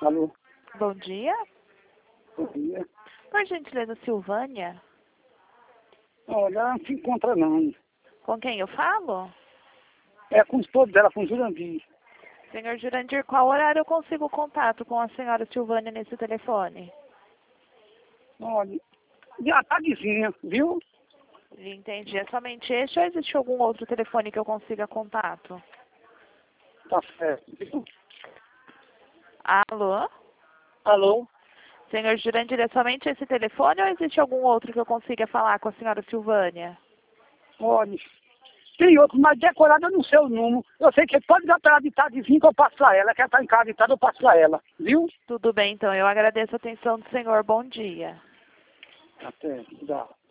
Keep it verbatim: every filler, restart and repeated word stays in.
Alô, Bom dia. bom dia. Por gentileza, Silvânia. Olha, ela não se encontra não. Com quem eu falo? É com o esposo dela, com o Jurandir. Senhor Jurandir, qual horário eu consigo contato com a senhora Silvânia nesse telefone? Olha, de à tardezinha, viu? Entendi. É somente este ou existe algum outro telefone que eu consiga contato? Tá certo, viu? Alô? Alô? Senhor Jurandir, é somente esse telefone ou existe algum outro que eu consiga falar com a senhora Silvânia? Olha, tem outro, mas decorado eu não sei o número. Eu sei que pode dar pra ela de tardezinha que eu passo pra ela. Quer estar em casa de tarde, eu passo pra ela, viu? Tudo bem, então. Eu agradeço a atenção do senhor. Bom dia. Até, dá.